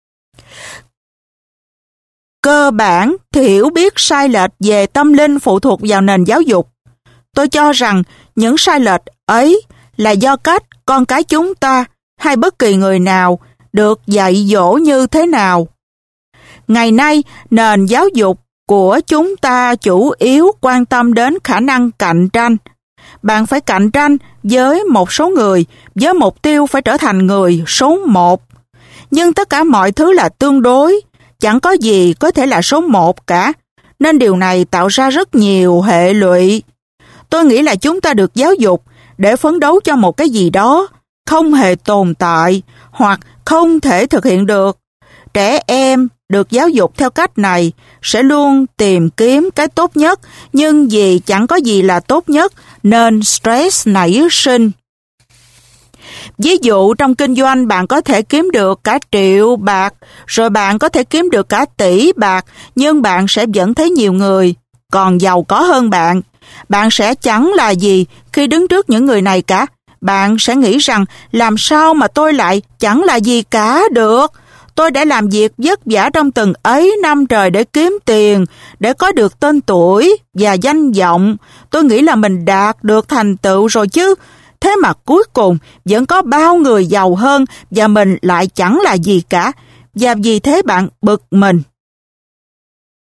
Cơ bản thì hiểu biết sai lệch về tâm linh phụ thuộc vào nền giáo dục. Tôi cho rằng những sai lệch ấy là do cách con cái chúng ta hay bất kỳ người nào được dạy dỗ như thế nào. Ngày nay, nền giáo dục của chúng ta chủ yếu quan tâm đến khả năng cạnh tranh. Bạn phải cạnh tranh với một số người với mục tiêu phải trở thành người số một. Nhưng tất cả mọi thứ là tương đối, chẳng có gì có thể là số một cả, nên điều này tạo ra rất nhiều hệ lụy. Tôi nghĩ là chúng ta được giáo dục để phấn đấu cho một cái gì đó không hề tồn tại hoặc không thể thực hiện được. Trẻ em được giáo dục theo cách này sẽ luôn tìm kiếm cái tốt nhất, nhưng vì chẳng có gì là tốt nhất nên stress nảy sinh. Ví dụ trong kinh doanh bạn có thể kiếm được cả triệu bạc, rồi bạn có thể kiếm được cả tỷ bạc, nhưng bạn sẽ vẫn thấy nhiều người còn giàu có hơn bạn. Bạn sẽ chẳng là gì khi đứng trước những người này cả. Bạn sẽ nghĩ rằng làm sao mà tôi lại chẳng là gì cả được. Tôi đã làm việc vất vả trong từng ấy năm trời để kiếm tiền, để có được tên tuổi và danh vọng. Tôi nghĩ là mình đạt được thành tựu rồi chứ. Thế mà cuối cùng vẫn có bao người giàu hơn và mình lại chẳng là gì cả. Và vì thế bạn bực mình.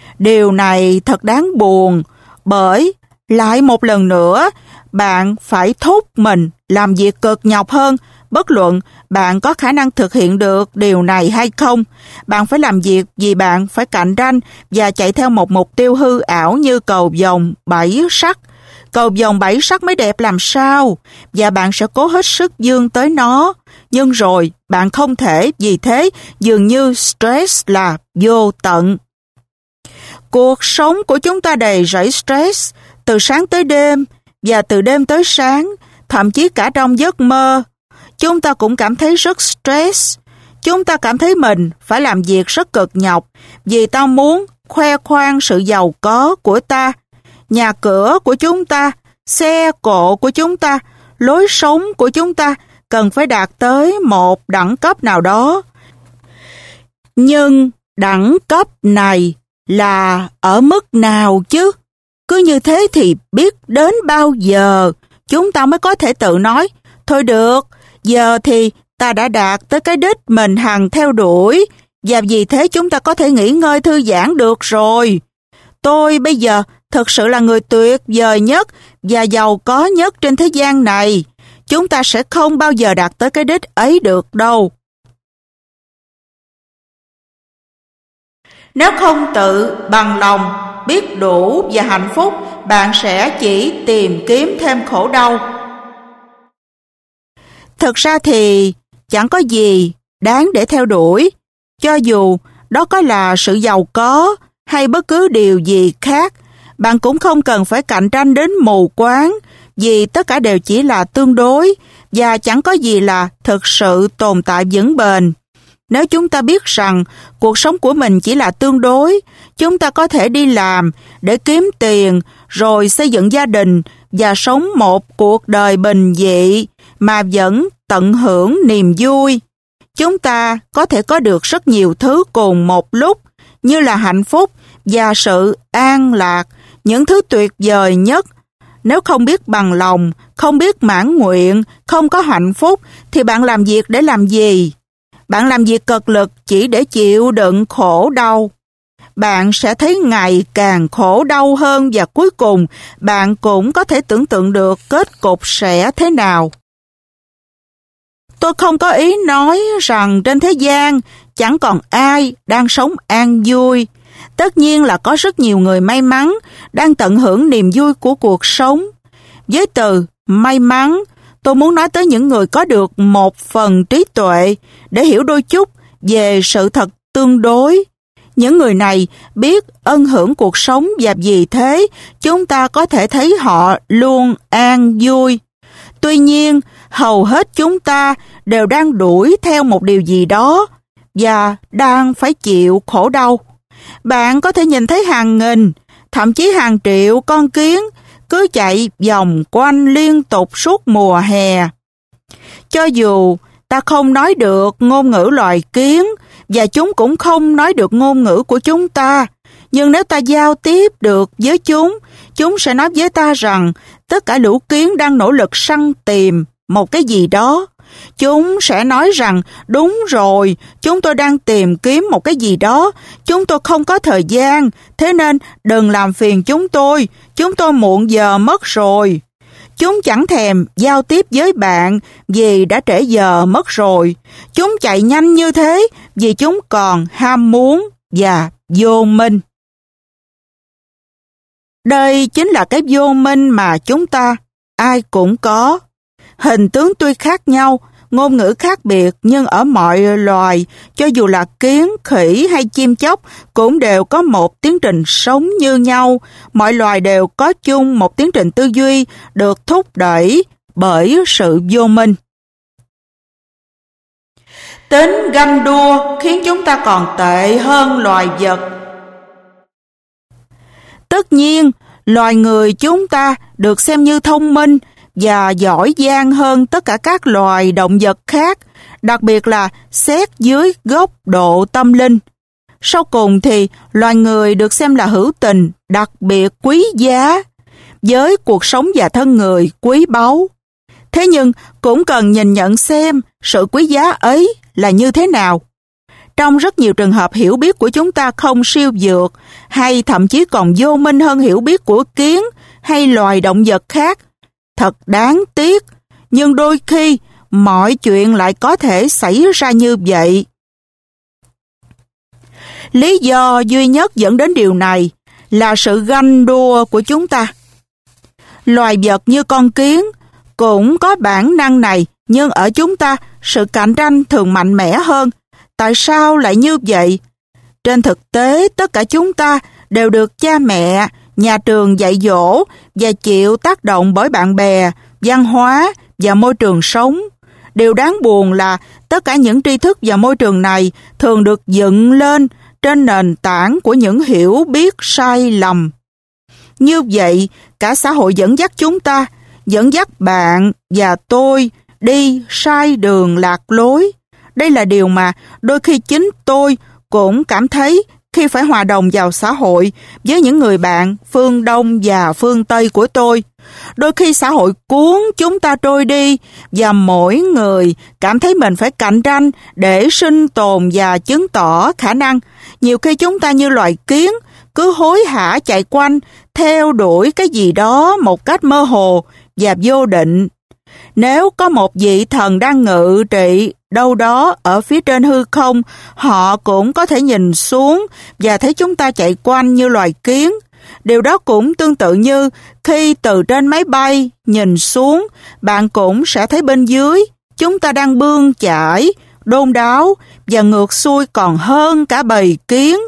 Điều này thật đáng buồn, bởi lại một lần nữa, bạn phải thúc mình làm việc cực nhọc hơn, bất luận bạn có khả năng thực hiện được điều này hay không. Bạn phải làm việc vì bạn phải cạnh tranh và chạy theo một mục tiêu hư ảo như cầu vồng bảy sắc. Cầu vồng bảy sắc mới đẹp làm sao, và bạn sẽ cố hết sức vươn tới nó. Nhưng rồi, bạn không thể, vì thế dường như stress là vô tận. Cuộc sống của chúng ta đầy rẫy stress, từ sáng tới đêm, và từ đêm tới sáng, thậm chí cả trong giấc mơ. Chúng ta cũng cảm thấy rất stress. Chúng ta cảm thấy mình phải làm việc rất cực nhọc, vì ta muốn khoe khoang sự giàu có của ta, nhà cửa của chúng ta, xe cộ của chúng ta, lối sống của chúng ta cần phải đạt tới một đẳng cấp nào đó. Nhưng đẳng cấp này là ở mức nào chứ? Cứ như thế thì biết đến bao giờ chúng ta mới có thể tự nói, thôi được, giờ thì ta đã đạt tới cái đích mình hằng theo đuổi, và vì thế chúng ta có thể nghỉ ngơi thư giãn được rồi. Tôi bây giờ thực sự là người tuyệt vời nhất và giàu có nhất trên thế gian này. Chúng ta sẽ không bao giờ đạt tới cái đích ấy được đâu. Nếu không tự bằng lòng, biết đủ và hạnh phúc, bạn sẽ chỉ tìm kiếm thêm khổ đau. Thực ra thì chẳng có gì đáng để theo đuổi, cho dù đó có là sự giàu có hay bất cứ điều gì khác. Bạn cũng không cần phải cạnh tranh đến mù quáng, vì tất cả đều chỉ là tương đối và chẳng có gì là thực sự tồn tại vững bền. Nếu chúng ta biết rằng cuộc sống của mình chỉ là tương đối, chúng ta có thể đi làm để kiếm tiền, rồi xây dựng gia đình và sống một cuộc đời bình dị mà vẫn tận hưởng niềm vui. Chúng ta có thể có được rất nhiều thứ cùng một lúc, như là hạnh phúc và sự an lạc, những thứ tuyệt vời nhất. Nếu không biết bằng lòng, không biết mãn nguyện, không có hạnh phúc, thì bạn làm việc để làm gì? Bạn làm việc cực lực chỉ để chịu đựng khổ đau. Bạn sẽ thấy ngày càng khổ đau hơn và cuối cùng bạn cũng có thể tưởng tượng được kết cục sẽ thế nào. Tôi không có ý nói rằng trên thế gian chẳng còn ai đang sống an vui. Tất nhiên là có rất nhiều người may mắn đang tận hưởng niềm vui của cuộc sống. Với từ may mắn, tôi muốn nói tới những người có được một phần trí tuệ để hiểu đôi chút về sự thật tương đối. Những người này biết ân hưởng cuộc sống và vì thế chúng ta có thể thấy họ luôn an vui. Tuy nhiên, hầu hết chúng ta đều đang đuổi theo một điều gì đó và đang phải chịu khổ đau. Bạn có thể nhìn thấy hàng nghìn, thậm chí hàng triệu con kiến cứ chạy vòng quanh liên tục suốt mùa hè. Cho dù ta không nói được ngôn ngữ loài kiến và chúng cũng không nói được ngôn ngữ của chúng ta, nhưng nếu ta giao tiếp được với chúng, chúng sẽ nói với ta rằng tất cả lũ kiến đang nỗ lực săn tìm một cái gì đó. Chúng sẽ nói rằng đúng rồi, chúng tôi đang tìm kiếm một cái gì đó, chúng tôi không có thời gian, thế nên đừng làm phiền chúng tôi, chúng tôi muộn giờ mất rồi. Chúng chẳng thèm giao tiếp với bạn vì đã trễ giờ mất rồi. Chúng chạy nhanh như thế vì chúng còn ham muốn và vô minh. Đây chính là cái vô minh mà chúng ta ai cũng có. Hình tướng tuy khác nhau, ngôn ngữ khác biệt, nhưng ở mọi loài, cho dù là kiến, khỉ hay chim chóc, cũng đều có một tiến trình sống như nhau. Mọi loài đều có chung một tiến trình tư duy được thúc đẩy bởi sự vô minh. Tính ganh đua khiến chúng ta còn tệ hơn loài vật. Tất nhiên, loài người chúng ta được xem như thông minh và giỏi giang hơn tất cả các loài động vật khác, đặc biệt là xét dưới góc độ tâm linh. Sau cùng thì loài người được xem là hữu tình, đặc biệt quý giá, với cuộc sống và thân người quý báu. Thế nhưng cũng cần nhìn nhận xem sự quý giá ấy là như thế nào. Trong rất nhiều trường hợp, hiểu biết của chúng ta không siêu vượt, hay thậm chí còn vô minh hơn hiểu biết của kiến hay loài động vật khác. Thật đáng tiếc, nhưng đôi khi mọi chuyện lại có thể xảy ra như vậy. Lý do duy nhất dẫn đến điều này là sự ganh đua của chúng ta. Loài vật như con kiến cũng có bản năng này, nhưng ở chúng ta, sự cạnh tranh thường mạnh mẽ hơn. Tại sao lại như vậy? Trên thực tế, tất cả chúng ta đều được cha mẹ, nhà trường dạy dỗ và chịu tác động bởi bạn bè, văn hóa và môi trường sống. Điều đáng buồn là tất cả những tri thức và môi trường này thường được dựng lên trên nền tảng của những hiểu biết sai lầm. Như vậy, cả xã hội dẫn dắt chúng ta, dẫn dắt bạn và tôi đi sai đường lạc lối. Đây là điều mà đôi khi chính tôi cũng cảm thấy khi phải hòa đồng vào xã hội với những người bạn phương Đông và phương Tây của tôi. Đôi khi xã hội cuốn chúng ta trôi đi và mỗi người cảm thấy mình phải cạnh tranh để sinh tồn và chứng tỏ khả năng. Nhiều khi chúng ta như loài kiến, cứ hối hả chạy quanh, theo đuổi cái gì đó một cách mơ hồ và vô định. Nếu có một vị thần đang ngự trị đâu đó ở phía trên hư không, họ cũng có thể nhìn xuống và thấy chúng ta chạy quanh như loài kiến. Điều đó cũng tương tự như khi từ trên máy bay nhìn xuống, bạn cũng sẽ thấy bên dưới chúng ta đang bươn chải, đôn đáo và ngược xuôi còn hơn cả bầy kiến.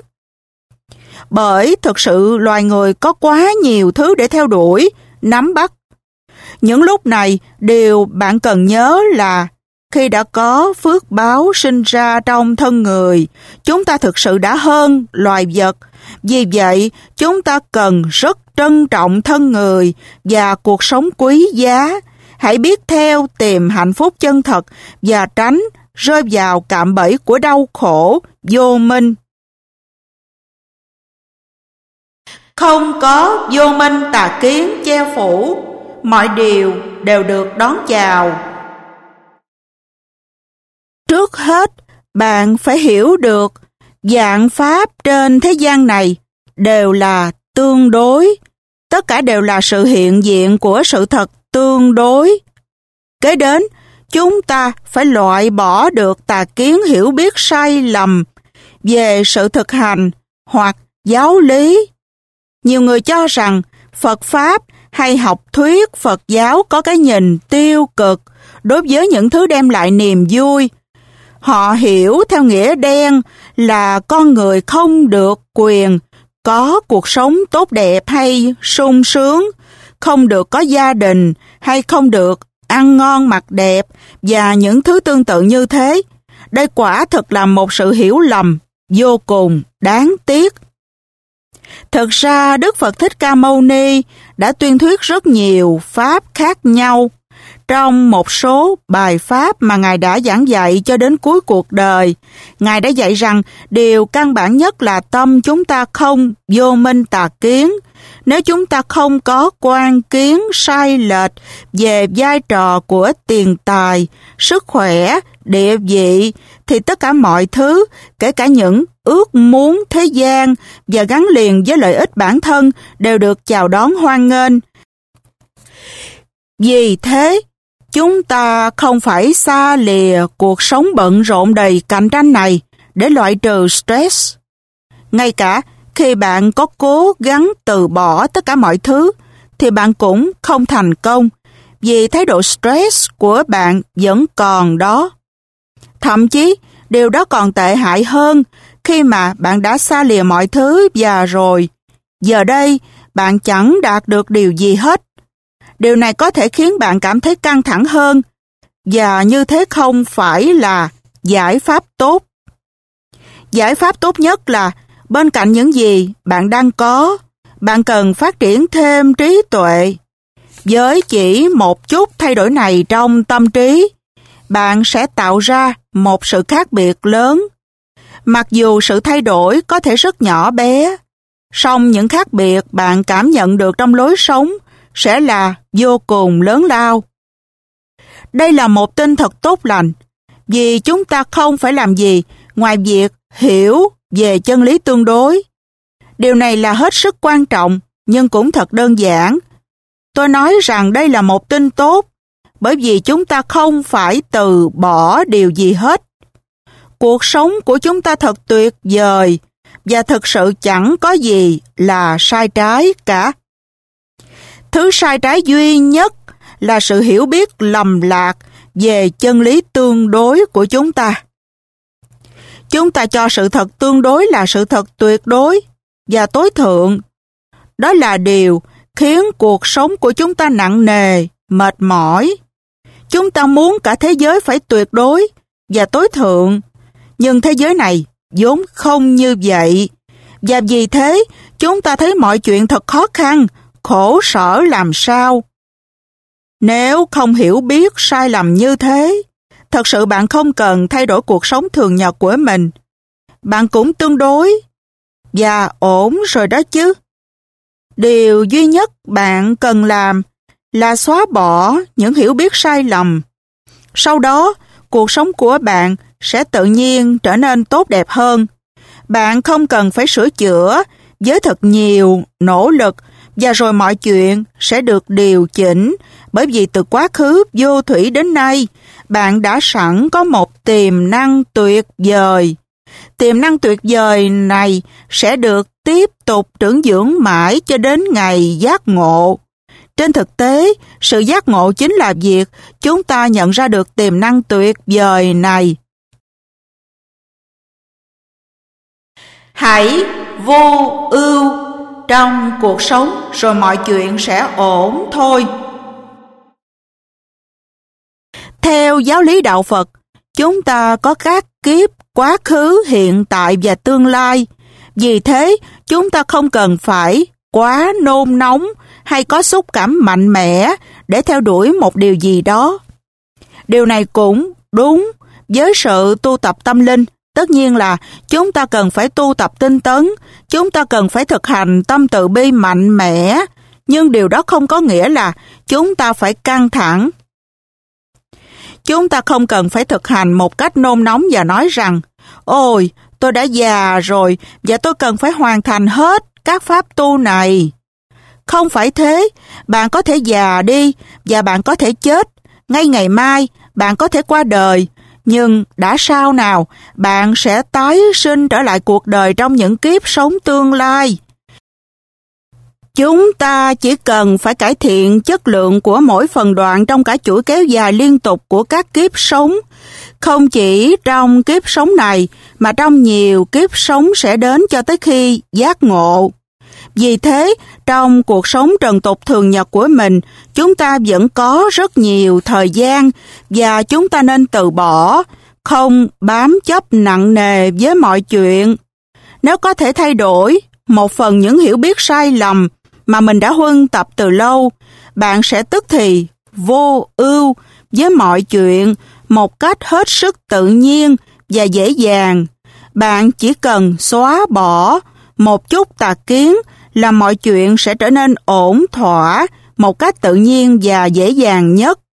Bởi thực sự loài người có quá nhiều thứ để theo đuổi, nắm bắt. Những lúc này, điều bạn cần nhớ là khi đã có phước báo sinh ra trong thân người, chúng ta thực sự đã hơn loài vật. Vì vậy, chúng ta cần rất trân trọng thân người và cuộc sống quý giá. Hãy biết theo tìm hạnh phúc chân thật và tránh rơi vào cạm bẫy của đau khổ, vô minh. Không có vô minh tà kiến che phủ, mọi điều đều được đón chào. Trước hết, bạn phải hiểu được vạn pháp trên thế gian này đều là tương đối. Tất cả đều là sự hiện diện của sự thật tương đối. Kế đến, chúng ta phải loại bỏ được tà kiến hiểu biết sai lầm về sự thực hành hoặc giáo lý. Nhiều người cho rằng Phật Pháp hay học thuyết Phật giáo có cái nhìn tiêu cực đối với những thứ đem lại niềm vui. Họ hiểu theo nghĩa đen là con người không được quyền có cuộc sống tốt đẹp hay sung sướng, không được có gia đình hay không được ăn ngon mặc đẹp và những thứ tương tự như thế. Đây quả thực là một sự hiểu lầm vô cùng đáng tiếc. Thực ra Đức Phật Thích Ca Mâu Ni đã tuyên thuyết rất nhiều pháp khác nhau. Trong một số bài pháp mà Ngài đã giảng dạy cho đến cuối cuộc đời, Ngài đã dạy rằng điều căn bản nhất là tâm chúng ta không vô minh tà kiến. Nếu chúng ta không có quan kiến sai lệch về vai trò của tiền tài, sức khỏe, địa vị, thì tất cả mọi thứ, kể cả những ước muốn thế gian và gắn liền với lợi ích bản thân, đều được chào đón hoan nghênh. Vì thế, chúng ta không phải xa lìa cuộc sống bận rộn đầy cạnh tranh này để loại trừ stress. Ngay cả khi bạn có cố gắng từ bỏ tất cả mọi thứ, thì bạn cũng không thành công, vì thái độ stress của bạn vẫn còn đó. Thậm chí, điều đó còn tệ hại hơn khi mà bạn đã xa lìa mọi thứ và rồi, giờ đây bạn chẳng đạt được điều gì hết. Điều này có thể khiến bạn cảm thấy căng thẳng hơn, và như thế không phải là giải pháp tốt. Giải pháp tốt nhất là bên cạnh những gì bạn đang có, bạn cần phát triển thêm trí tuệ. Với chỉ một chút thay đổi này trong tâm trí, bạn sẽ tạo ra một sự khác biệt lớn. Mặc dù sự thay đổi có thể rất nhỏ bé, song những khác biệt bạn cảm nhận được trong lối sống sẽ là vô cùng lớn lao. Đây là một tin thật tốt lành, vì chúng ta không phải làm gì ngoài việc hiểu về chân lý tương đối. Điều này là hết sức quan trọng, nhưng cũng thật đơn giản. Tôi nói rằng đây là một tin tốt, bởi vì chúng ta không phải từ bỏ điều gì hết. Cuộc sống của chúng ta thật tuyệt vời, và thực sự chẳng có gì là sai trái cả. Thứ sai trái duy nhất là sự hiểu biết lầm lạc về chân lý tương đối của chúng ta. Chúng ta cho sự thật tương đối là sự thật tuyệt đối và tối thượng. Đó là điều khiến cuộc sống của chúng ta nặng nề, mệt mỏi. Chúng ta muốn cả thế giới phải tuyệt đối và tối thượng, nhưng thế giới này vốn không như vậy. Và vì thế, chúng ta thấy mọi chuyện thật khó khăn, khổ sở làm sao. Nếu không hiểu biết sai lầm như thế, thật sự bạn không cần thay đổi cuộc sống thường nhật của mình. Bạn cũng tương đối và ổn rồi đó chứ. Điều duy nhất bạn cần làm là xóa bỏ những hiểu biết sai lầm. Sau đó, cuộc sống của bạn sẽ tự nhiên trở nên tốt đẹp hơn. Bạn không cần phải sửa chữa với thật nhiều nỗ lực, và rồi mọi chuyện sẽ được điều chỉnh, bởi vì từ quá khứ vô thủy đến nay, bạn đã sẵn có một tiềm năng tuyệt vời. Tiềm năng tuyệt vời này sẽ được tiếp tục trưởng dưỡng mãi cho đến ngày giác ngộ. Trên thực tế, sự giác ngộ chính là việc chúng ta nhận ra được tiềm năng tuyệt vời này. Hãy vô ưu trong cuộc sống, rồi mọi chuyện sẽ ổn thôi. Theo giáo lý đạo Phật, chúng ta có các kiếp quá khứ, hiện tại và tương lai. Vì thế, chúng ta không cần phải quá nôn nóng hay có xúc cảm mạnh mẽ để theo đuổi một điều gì đó. Điều này cũng đúng với sự tu tập tâm linh. Tất nhiên là chúng ta cần phải tu tập tinh tấn, chúng ta cần phải thực hành tâm từ bi mạnh mẽ, nhưng điều đó không có nghĩa là chúng ta phải căng thẳng. Chúng ta không cần phải thực hành một cách nôn nóng và nói rằng, ôi, tôi đã già rồi và tôi cần phải hoàn thành hết các pháp tu này. Không phải thế, bạn có thể già đi và bạn có thể chết. Ngay ngày mai, bạn có thể qua đời. Nhưng đã sao nào, bạn sẽ tái sinh trở lại cuộc đời trong những kiếp sống tương lai. Chúng ta chỉ cần phải cải thiện chất lượng của mỗi phần đoạn trong cả chuỗi kéo dài liên tục của các kiếp sống. Không chỉ trong kiếp sống này, mà trong nhiều kiếp sống sẽ đến cho tới khi giác ngộ. Vì thế, trong cuộc sống trần tục thường nhật của mình, chúng ta vẫn có rất nhiều thời gian và chúng ta nên từ bỏ, không bám chấp nặng nề với mọi chuyện. Nếu có thể thay đổi một phần những hiểu biết sai lầm mà mình đã huân tập từ lâu, bạn sẽ tức thì vô ưu với mọi chuyện một cách hết sức tự nhiên và dễ dàng. Bạn chỉ cần xóa bỏ một chút tà kiến là mọi chuyện sẽ trở nên ổn thỏa một cách tự nhiên và dễ dàng nhất.